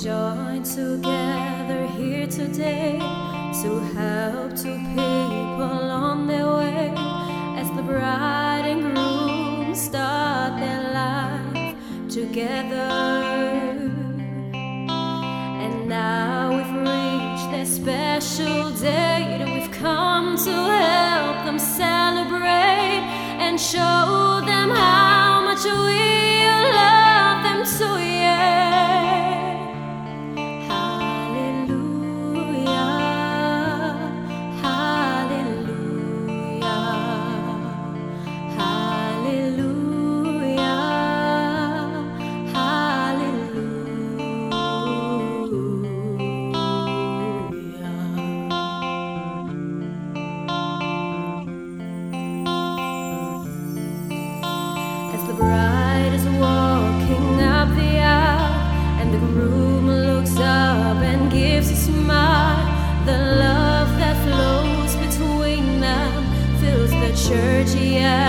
joined together here today to help two people on their way as the bride and groom start their life together. And now we've reached their special date, and we've come to help them celebrate and show them how much we love them too. The bride is walking up the aisle, and the groom looks up and gives a smile. The love that flows between them fills the church, yeah.